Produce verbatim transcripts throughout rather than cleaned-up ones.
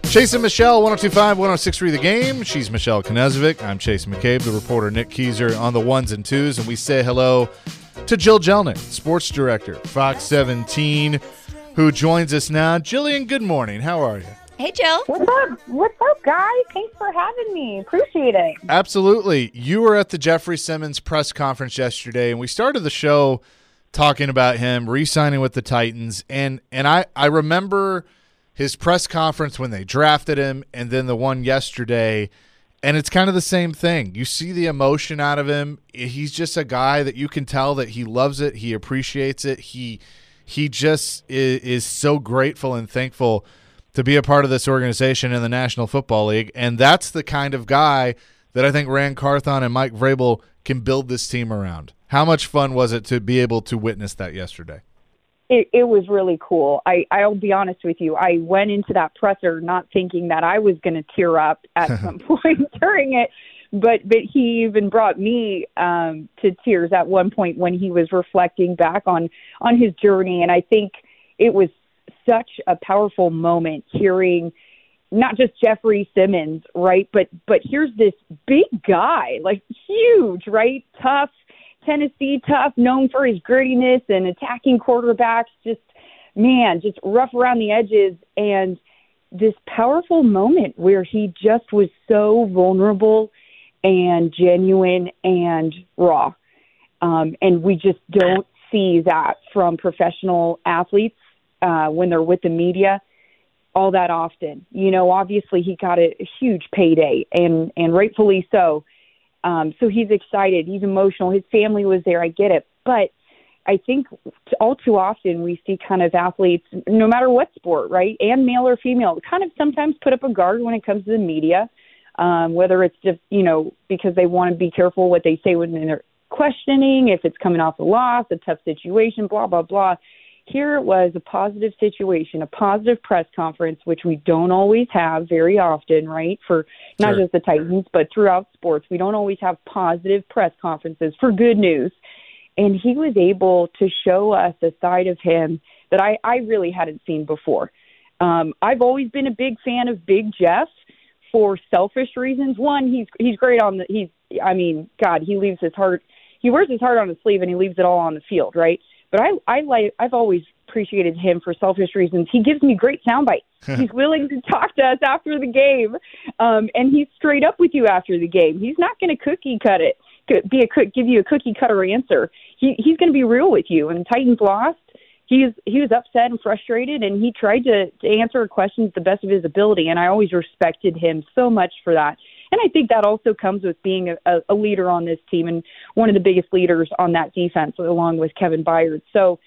Chase and Michelle, one oh two point five, one oh six point three The Game. She's Michelle Knezovic. I'm Chase McCabe, the reporter Nick Keyser on the ones and twos. And we say hello to Jill Jelnick, sports director, Fox seventeen, who joins us now. Jillian, good morning. How are you? Hey, Jill. What's up? What's up, guys? Thanks for having me. Appreciate it. Absolutely. You were at the Jeffrey Simmons press conference yesterday, and we started the show talking about him re-signing with the Titans. And, and I, I remember – his press conference when they drafted him, and then the one yesterday, and it's kind of the same thing. You see the emotion out of him. He's just a guy that you can tell that he loves it, he appreciates it. He he just is, is so grateful and thankful to be a part of this organization in the National Football League, and that's the kind of guy that I think Ran Carthon and Mike Vrabel can build this team around. How much fun was it to be able to witness that yesterday? It, it was really cool. I, I'll be honest with you. I went into that presser not thinking that I was going to tear up at some point during it, but but he even brought me um, to tears at one point when he was reflecting back on, on his journey. And I think it was such a powerful moment hearing not just Jeffrey Simmons, right, but but here's this big guy, like huge, right, tough, Tennessee tough, known for his grittiness and attacking quarterbacks, just, man, just rough around the edges. And this powerful moment where he just was so vulnerable and genuine and raw. Um, and we just don't see that from professional athletes uh, when they're with the media all that often. You know, obviously he got a, a huge payday, and, and rightfully so. Um, so he's excited. He's emotional. His family was there. I get it. But I think all too often we see kind of athletes, no matter what sport, right, and male or female, kind of sometimes put up a guard when it comes to the media, um, whether it's just, you know, because they want to be careful what they say when they're questioning, if it's coming off a loss, a tough situation, blah, blah, blah. Here it was a positive situation, a positive press conference, which we don't always have very often, right, for not Sure. just the Titans, but throughout sports. We don't always have positive press conferences for good news. And he was able to show us a side of him that I, I really hadn't seen before. Um, I've always been a big fan of Big Jeff for selfish reasons. One, he's he's great on the – he's I mean, God, he leaves his heart – he wears his heart on his sleeve and he leaves it all on the field, right? But I, I like, I've always appreciated him for selfish reasons. He gives me great sound bites. He's willing to talk to us after the game, um, and he's straight up with you after the game. He's not going to cookie cut it, be a give you a cookie cutter answer. He, he's going to be real with you. And Titans lost. He was he was upset and frustrated, and he tried to, to answer questions to the best of his ability. And I always respected him so much for that. And I think that also comes with being a, a leader on this team and one of the biggest leaders on that defense, along with Kevin Byard. So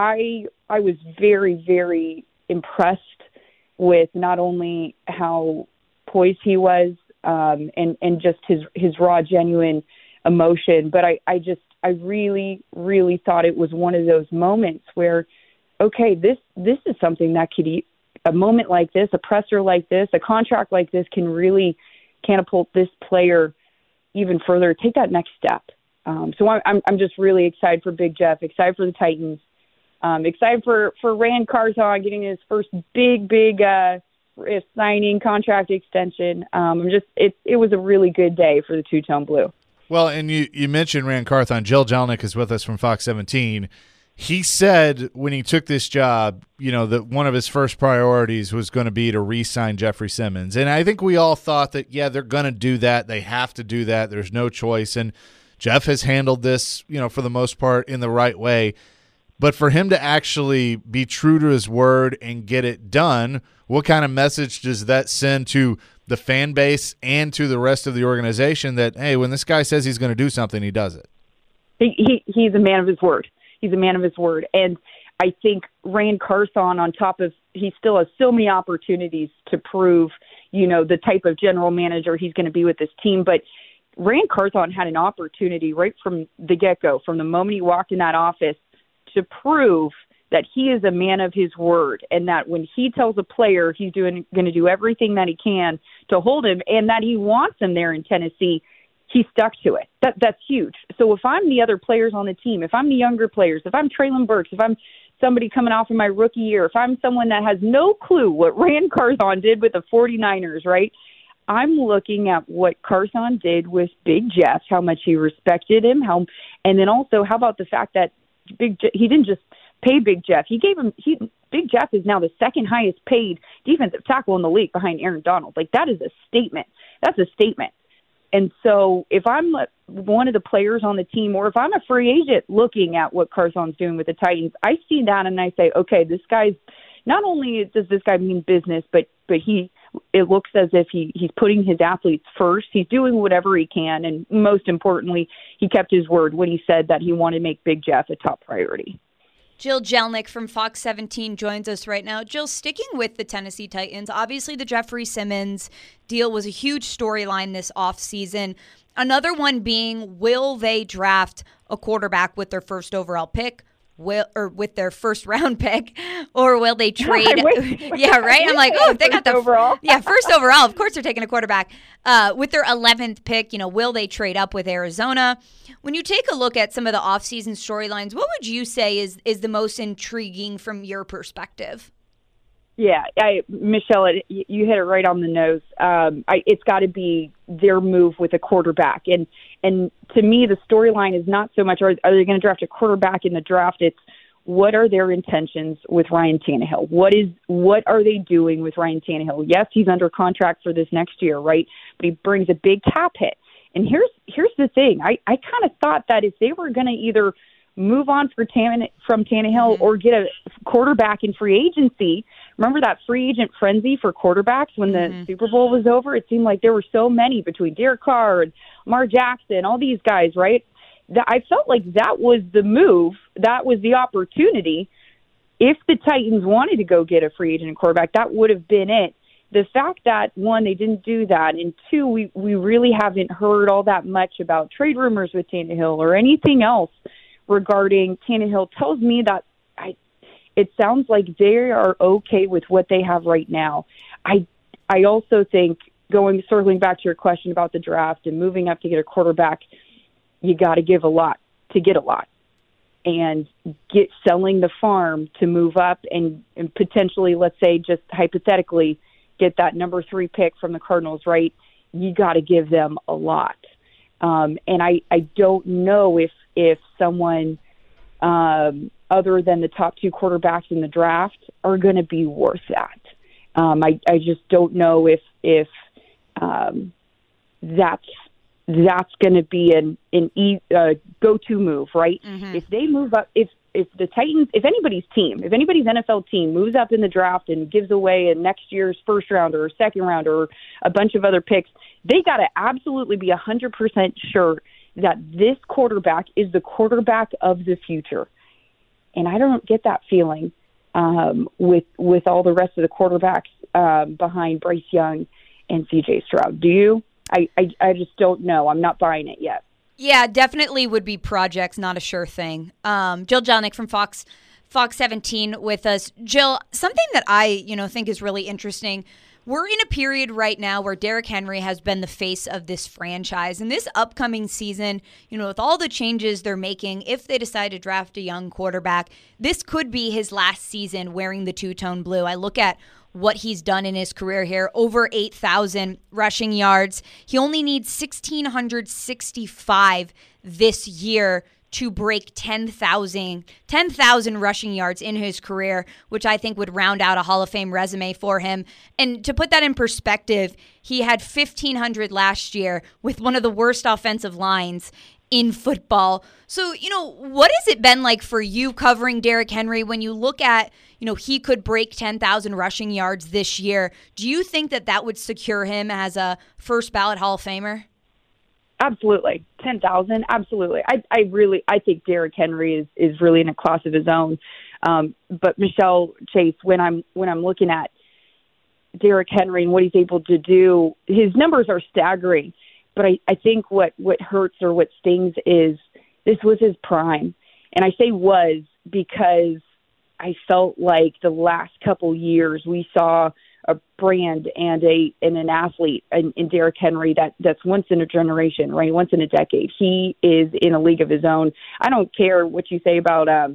I I was very, very impressed with not only how poised he was um, and, and just his, his raw, genuine emotion, but I, I just, I really, really thought it was one of those moments where, okay, this, this is something that could, eat, a moment like this, a presser like this, a contract like this can really catapult this player even further, take that next step. Um, so I'm, I'm just really excited for Big Jeff, excited for the Titans, um, excited for, for Ran Carthon getting his first big, big uh, signing, contract extension. Um, I'm just it, it was a really good day for the Two-Tone Blue. Well, and you, you mentioned Ran Carthon. Jill Jelnick is with us from Fox seventeen. He said when he took this job, you know, that one of his first priorities was going to be to re-sign Jeffrey Simmons. And I think we all thought that, yeah, they're going to do that. They have to do that. There's no choice. And Jeff has handled this, you know, for the most part in the right way. But for him to actually be true to his word and get it done, what kind of message does that send to the fan base and to the rest of the organization that, hey, when this guy says he's going to do something, he does it? He, he He's a man of his word. He's a man of his word. And I think Ran Carthon, on top of, he still has so many opportunities to prove, you know, the type of general manager he's going to be with this team. But Ran Carthon had an opportunity right from the get-go, from the moment he walked in that office, to prove that he is a man of his word, and that when he tells a player he's doing going to do everything that he can to hold him, and that he wants him there in Tennessee, he stuck to it. That that's huge. So if I'm the other players on the team, if I'm the younger players, if I'm Traylon Burks, if I'm somebody coming off of my rookie year, if I'm someone that has no clue what Ran Carthon did with the 49ers, right, I'm looking at what Carthon did with Big Jeff, how much he respected him, how, and then also how about the fact that Big Je- he didn't just pay Big Jeff. He gave him he Big Jeff is now the second highest paid defensive tackle in the league behind Aaron Donald. Like, that is a statement. That's a statement. And so if I'm one of the players on the team, or if I'm a free agent looking at what Carthon's doing with the Titans, I see that and I say, okay, this guy's not only does this guy mean business, but but he it looks as if he he's putting his athletes first. He's doing whatever he can, and most importantly, he kept his word when he said that he wanted to make Big Jeff a top priority. Jill Jelnick from Fox seventeen joins us right now. Jill, sticking with the Tennessee Titans, obviously the Jeffrey Simmons deal was a huge storyline this offseason. Another one being, will they draft a quarterback with their first overall pick? Will, or with their first round pick, or will they trade? Yeah, right. I'm like, oh, if they got the overall. yeah first overall. Of course, they're taking a quarterback uh, with their eleventh pick. You know, will they trade up with Arizona? When you take a look at some of the offseason storylines, what would you say is is the most intriguing from your perspective? Yeah, I, Michelle, it, you hit it right on the nose. Um, I, it's got to be their move with a quarterback. And and to me, the storyline is not so much, are, are they going to draft a quarterback in the draft? It's what are their intentions with Ryan Tannehill? What is what are they doing with Ryan Tannehill? Yes, he's under contract for this next year, right? But he brings a big cap hit. And here's here's the thing. I, I kind of thought that if they were going to either move on for Tan- from Tannehill mm-hmm. or get a quarterback in free agency. Remember that free agent frenzy for quarterbacks when mm-hmm. the Super Bowl was over? It seemed like there were so many between Derek Carr and Lamar Jackson, all these guys, right? That I felt like that was the move. That was the opportunity. If the Titans wanted to go get a free agent quarterback, that would have been it. The fact that, one, they didn't do that, and two, we, we really haven't heard all that much about trade rumors with Tannehill or anything else regarding Tannehill tells me that I, it sounds like they are okay with what they have right now. I I also think, going circling back to your question about the draft and moving up to get a quarterback, you got to give a lot to get a lot, and get selling the farm to move up and, and potentially, let's say, just hypothetically, get that number three pick from the Cardinals. Right, you got to give them a lot, um, and I I don't know if. if someone um, other than the top two quarterbacks in the draft are going to be worth that. Um, I, I just don't know if if um, that's that's going to be an an e, uh, go-to move, right? Mm-hmm. If they move up, if if the Titans, if anybody's team, if anybody's N F L team moves up in the draft and gives away a next year's first rounder or second rounder or a bunch of other picks, they got to absolutely be one hundred percent sure that this quarterback is the quarterback of the future. And I don't get that feeling um, with with all the rest of the quarterbacks um, behind Bryce Young and C J Stroud. Do you? I, I, I just don't know. I'm not buying it yet. Yeah, definitely would be projects, not a sure thing. Um, Jill Jelnick from Fox Fox seventeen with us. Jill, something that I you know think is really interesting, we're in a period right now where Derrick Henry has been the face of this franchise. And this upcoming season, you know, with all the changes they're making, if they decide to draft a young quarterback, this could be his last season wearing the two-tone blue. I look at what he's done in his career here, over eight thousand rushing yards. He only needs one thousand six hundred sixty-five this year to break ten thousand ten thousand rushing yards in his career, which I think would round out a Hall of Fame resume for him. And to put that in perspective, he had fifteen hundred last year with one of the worst offensive lines in football. So, you know, what has it been like for you covering Derrick Henry when you look at, you know, he could break ten thousand rushing yards this year? Do you think that that would secure him as a first ballot Hall of Famer? Absolutely. ten thousand. Absolutely. I, I really, I think Derrick Henry is, is really in a class of his own. Um, but Michelle Chase, when I'm, when I'm looking at Derrick Henry and what he's able to do, his numbers are staggering, but I, I think what, what hurts or what stings is this was his prime. And I say was because I felt like the last couple years we saw a brand and a and an athlete in, in Derrick Henry that, that's once in a generation, right? Once in a decade. He is in a league of his own. I don't care what you say about um,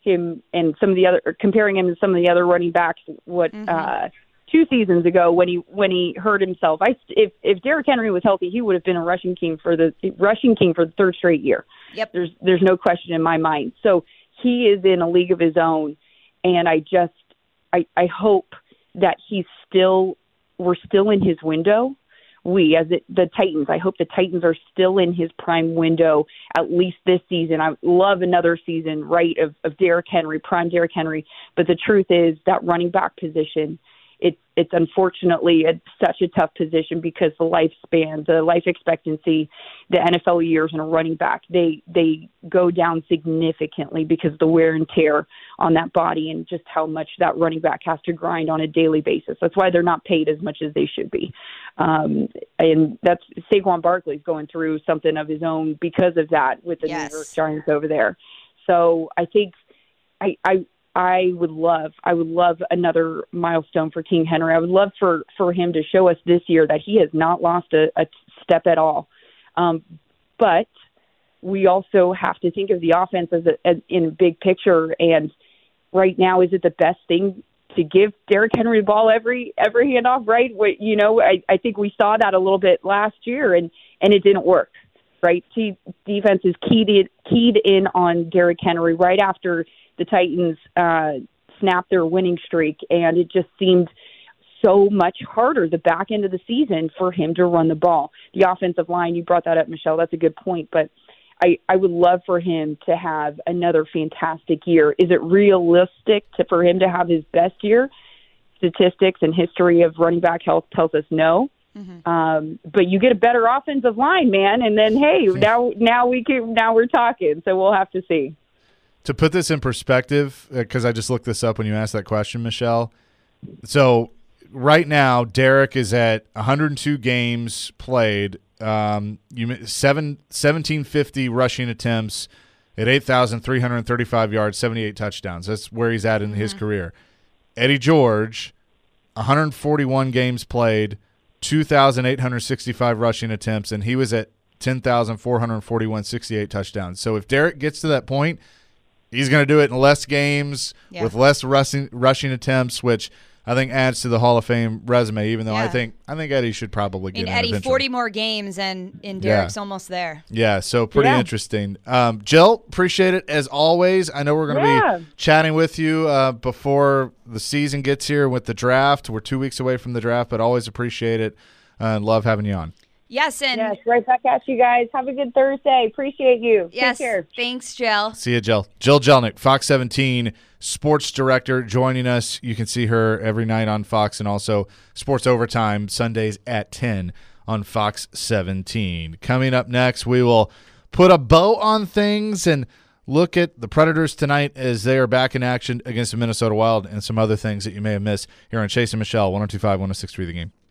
him and some of the other, comparing him to some of the other running backs, what mm-hmm. uh, two seasons ago when he when he hurt himself. I if if Derrick Henry was healthy, he would have been a rushing king for the rushing king for the third straight year. Yep. There's there's no question in my mind. So he is in a league of his own, and I just I I hope that he's still we're still in his window. We, as it, the Titans, I hope the Titans are still in his prime window at least this season. I love another season, right, of, of Derrick Henry, prime Derrick Henry. But the truth is that running back position, it's it's unfortunately a, such a tough position because the lifespan, the life expectancy, the N F L years in a running back, they they go down significantly because of the wear and tear on that body and just how much that running back has to grind on a daily basis. That's why they're not paid as much as they should be. Um, and that's Saquon Barkley's going through something of his own because of that with the yes. New York Giants over there. So I think I, I I would love, I would love another milestone for King Henry. I would love for, for him to show us this year that he has not lost a, a step at all. Um, but we also have to think of the offense as, a, as in big picture. And right now, is it the best thing to give Derrick Henry the ball every every handoff? Right? What, you know, I, I think we saw that a little bit last year, and and it didn't work. Right? T- defense is keyed in, keyed in on Derrick Henry right after the Titans uh, snapped their winning streak, and it just seemed so much harder the back end of the season for him to run the ball. The offensive line, you brought that up, Michelle. That's a good point, but I, I would love for him to have another fantastic year. Is it realistic to, for him to have his best year? Statistics and history of running back health tells us no. Mm-hmm. Um, but you get a better offensive line, man, and then hey, now now we can now we're talking. So we'll have to see. To put this in perspective, because I just looked this up when you asked that question, Michelle. So right now, Derrick is at one hundred two games played. Um, you seven seventeen fifty rushing attempts at eight thousand three hundred thirty-five yards, seventy-eight touchdowns. That's where he's at in mm-hmm. his career. Eddie George, one hundred forty-one games played, two thousand eight hundred sixty-five rushing attempts, and he was at ten thousand four hundred forty-one, sixty-eight touchdowns. So if Derrick gets to that point, he's going to do it in less games yeah. with less rushing rushing attempts, which I think adds to the Hall of Fame resume. Even though yeah. I think I think Eddie should probably get in. Eddie, eventually. forty more games, and in Derrick's yeah. almost there. Yeah, so pretty yeah. interesting. Um, Jill, appreciate it as always. I know we're going to yeah. be chatting with you uh, before the season gets here with the draft. We're two weeks away from the draft, but always appreciate it uh, and love having you on. Yes, and yes, right back at you guys. Have a good Thursday. Appreciate you. Yes, Take care. Thanks, Jill. See you, Jill. Jill Jelnick, Fox seventeen sports director, joining us. You can see her every night on Fox and also Sports Overtime Sundays at ten on Fox seventeen. Coming up next, we will put a bow on things and look at the Predators tonight as they are back in action against the Minnesota Wild and some other things that you may have missed here on Chase and Michelle, one oh two point five, one oh six point three The Game.